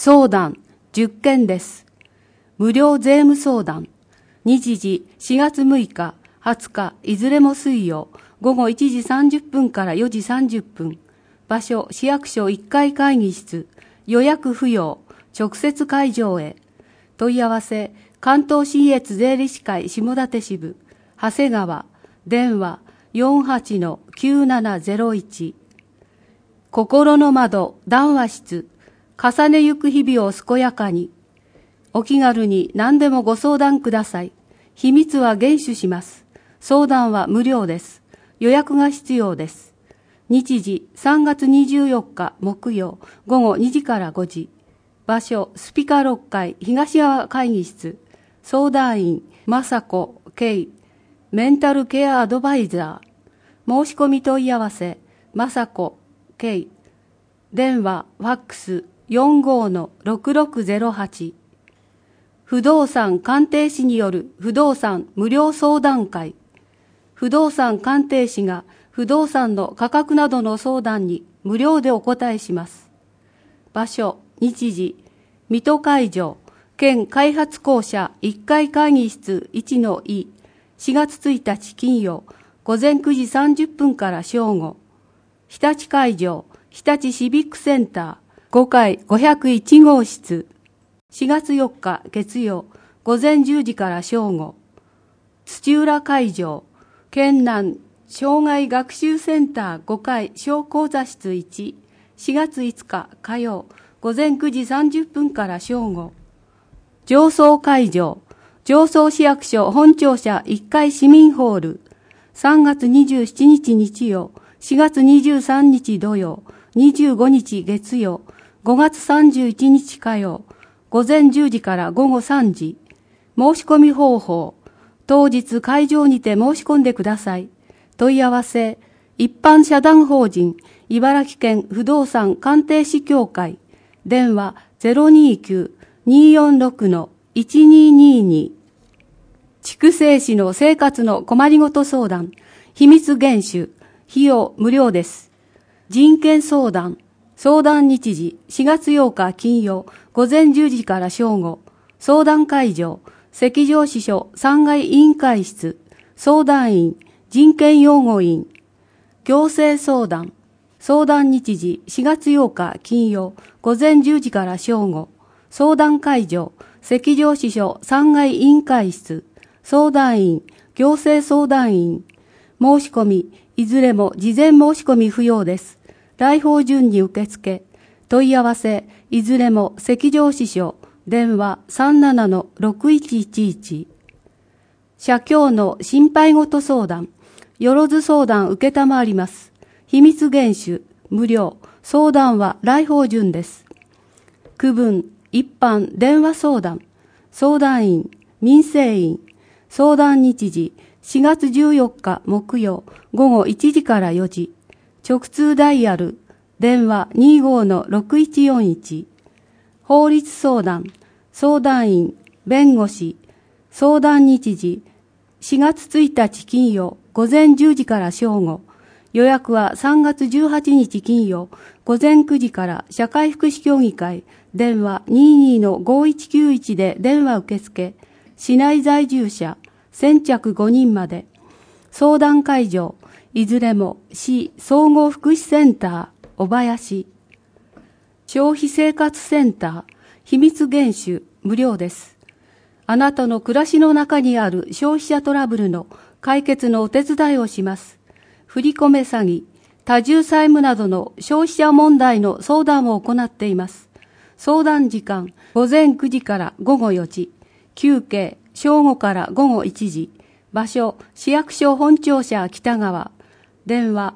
相談10件です。無料税務相談。日時4月6日、20日、いずれも水曜、午後1時30分から4時30分。場所、市役所1階会議室。予約不要。直接会場へ。問い合わせ、関東信越税理士会下館支部、長谷川、電話 48-9701。心の窓、談話室、重ねゆく日々を健やかに。お気軽に何でもご相談ください。秘密は厳守します。相談は無料です。予約が必要です。日時3月24日木曜午後2時から5時。場所スピカ6階東側会議室。相談員雅子圭メンタルケアアドバイザー。申し込み問い合わせ雅子圭。電話ファックス 45-6608。不動産鑑定士による不動産無料相談会。不動産鑑定士が不動産の価格などの相談に無料でお答えします。場所、日時、水戸会場、県開発公社1階会議室 1-2、4月1日金曜、午前9時30分から正午。日立会場、日立シビックセンター5階501号室。4月4日月曜、午前10時から正午。土浦会場、県南障害学習センター5階小講座室1、4月5日火曜、午前9時30分から正午。上総会場、上総市役所本庁舎1階市民ホール、3月27日日曜、4月23日土曜、25日月曜、5月31日火曜、午前10時から午後3時。申し込み方法。当日会場にて申し込んでください。問い合わせ。一般社団法人茨城県不動産鑑定士協会。電話 029-246-1222。筑西市の生活の困りごと相談。秘密厳守。費用無料です。人権相談。相談日時4月8日金曜午前10時から正午。相談会場関上支所3階委員会室。相談員人権擁護員。行政相談。相談日時4月8日金曜午前10時から正午。相談会場関上支所3階委員会室。相談員行政相談員。申し込みいずれも事前申し込み不要です。来訪順に受付。問い合わせ、いずれも関上支所、電話 37-6111。社協の心配ごと相談、よろず相談受けたまわります。秘密厳守、無料、相談は来訪順です。区分、一般、電話相談、相談員、民生委員、相談日時、4月14日木曜、午後1時から4時。直通ダイヤル、電話 25-6141。法律相談、相談員、弁護士、相談日時、4月1日金曜、午前10時から正午。予約は3月18日金曜、午前9時から社会福祉協議会、電話 22-5191 で電話受付、市内在住者、先着5人まで。相談会場、いずれも市総合福祉センター、小林。消費生活センター、秘密厳守、無料です。あなたの暮らしの中にある消費者トラブルの解決のお手伝いをします。振り込め詐欺、多重債務などの消費者問題の相談を行っています。相談時間、午前9時から午後4時。休憩、正午から午後1時。場所、市役所本庁舎北側。電話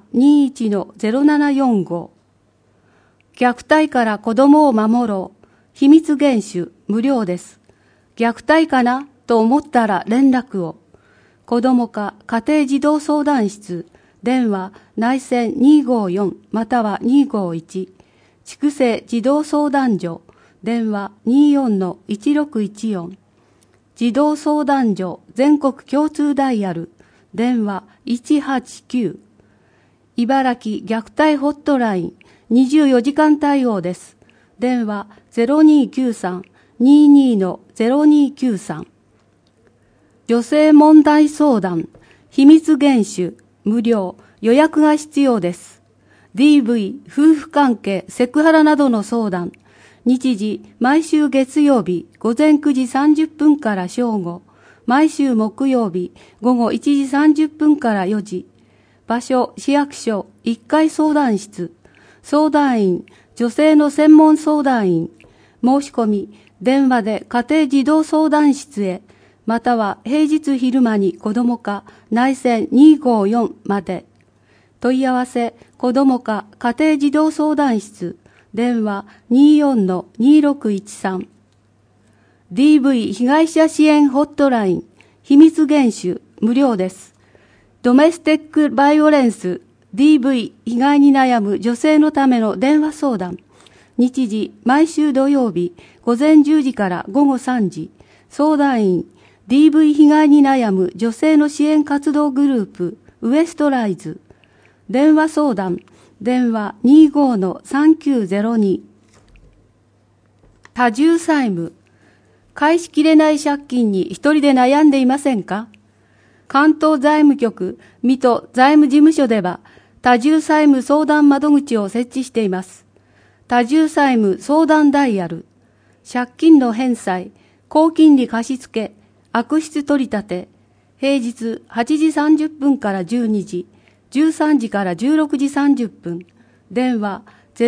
21-0745。虐待から子供を守ろう。秘密厳守、無料です。虐待かなと思ったら連絡を。子供課家庭児童相談室。電話内線254または251。筑西児童相談所。電話 24-1614。児童相談所全国共通ダイヤル。電話189。茨城虐待ホットライン24時間対応です。電話 0293-22-0293。女性問題相談、秘密厳守、無料、予約が必要です。DV、夫婦関係、セクハラなどの相談。日時、毎週月曜日、午前9時30分から正午。毎週木曜日、午後1時30分から4時。場所、市役所、1階相談室。相談員、女性の専門相談員。申し込み、電話で家庭児童相談室へ、または平日昼間に子ども課内線254まで。問い合わせ、子ども課家庭児童相談室、電話 24-2613。DV 被害者支援ホットライン、秘密厳守、無料です。ドメスティックバイオレンス、DV 被害に悩む女性のための電話相談。日時、毎週土曜日、午前10時から午後3時。相談員、DV 被害に悩む女性の支援活動グループ、ウエストライズ。電話相談、電話 25-3902。多重債務。返しきれない借金に一人で悩んでいませんか？関東財務局、水戸財務事務所では、多重債務相談窓口を設置しています。多重債務相談ダイヤル。借金の返済、高金利貸付、悪質取り立て、平日8時30分から12時、13時から16時30分、電話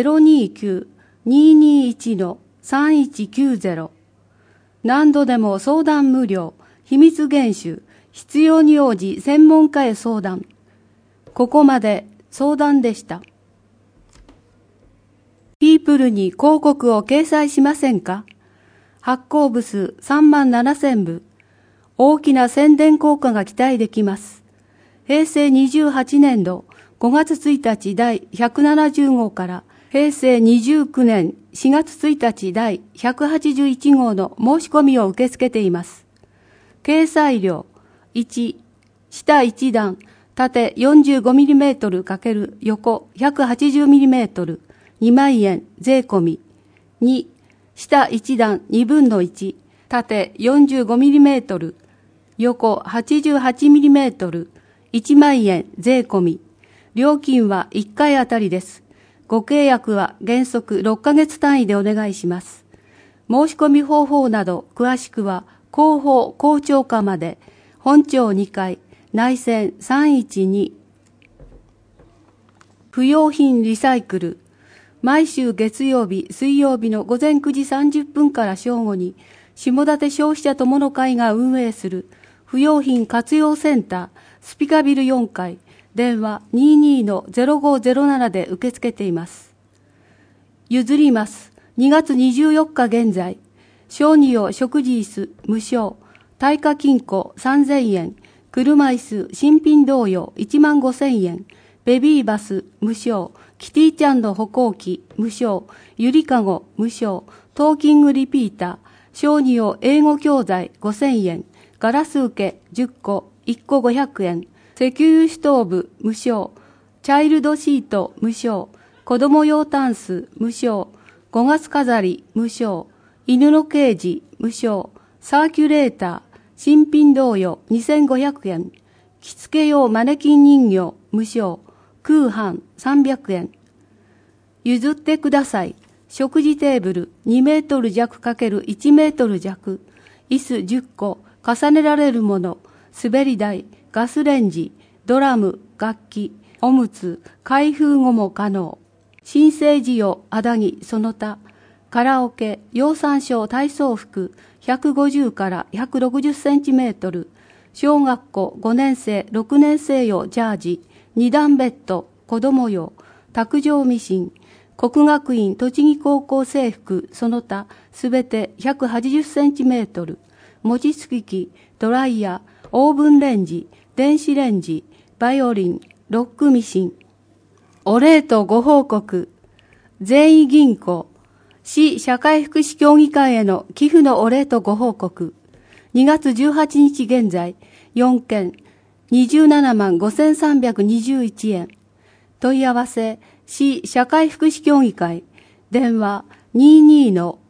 029-221-3190。何度でも相談無料、秘密厳守、必要に応じ専門家へ相談。ここまで相談でした。ピープルに広告を掲載しませんか？発行部数37,000部。大きな宣伝効果が期待できます。平成28年度5月1日第170号から平成29年4月1日第181号の申し込みを受け付けています。掲載料1、下1段、縦 45mm× 横 180mm、2万円税込み。2、下1段2分の1、縦 45mm、横 88mm、1万円税込み。料金は1回あたりです。ご契約は原則6ヶ月単位でお願いします。申し込み方法など詳しくは広報校長課まで。本庁2階、内線312。不用品リサイクル。毎週月曜日、水曜日の午前9時30分から正午に、下館消費者友の会が運営する不用品活用センター、スピカビル4階、電話 22-0507 で受け付けています。譲ります。2月24日現在、小児用食事椅子無償、耐火金庫3000円、車椅子新品同様15,000円、ベビーバス無償、キティちゃんの歩行器無償、ゆりかご無償、トーキングリピーター、小児用英語教材5,000円、ガラス受け10個、1個500円、石油ストーブ無償、チャイルドシート無償、子供用タンス無償、5月飾り無償、犬のケージ無償、サーキュレーター、新品同様2500円、着付け用マネキン人形無償、空飯300円。譲ってください。食事テーブル2メートル弱×1メートル弱、椅子10個、重ねられるもの、滑り台、ガスレンジ、ドラム、楽器、おむつ、開封後も可能。新生児用、あだぎ、その他、カラオケ、養蚕床体操服、150から160センチメートル、小学校5年生、6年生用ジャージ、2段ベッド、子供用、卓上ミシン、国学院栃木高校制服、その他、すべて180センチメートル、餅つき機、ドライヤー、オーブンレンジ、電子レンジ、バイオリン、ロックミシン。お礼とご報告。善意銀行、市社会福祉協議会への寄付のお礼とご報告。2月18日現在、4件、27万5321円。問い合わせ、市社会福祉協議会、電話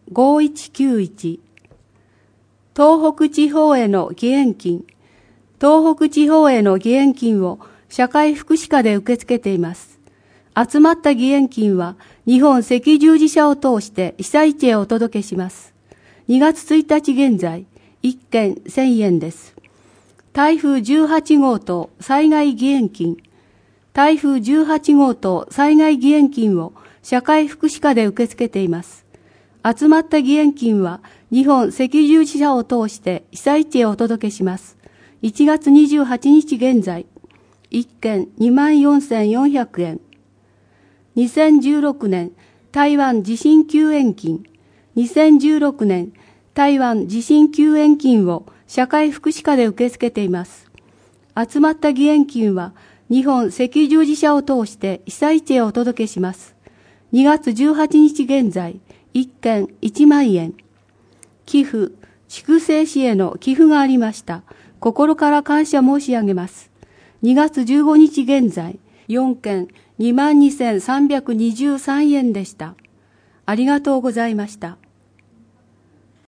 5191。東北地方への義援金。東北地方への義援金を社会福祉課で受け付けています。集まった義援金は日本赤十字社を通して被災地へお届けします。2月1日現在、1件1000円です。台風18号と災害義援金。台風18号と災害義援金を社会福祉課で受け付けています。集まった義援金は日本赤十字社を通して被災地へお届けします。1月28日現在、1件24,400円。2016年台湾地震救援金。2016年台湾地震救援金を社会福祉課で受け付けています。集まった義援金は日本赤十字社を通して被災地へお届けします。2月18日現在、1件1万円。寄付、筑西市への寄付がありました。心から感謝申し上げます。2月15日現在、4件22,323円でした。ありがとうございました。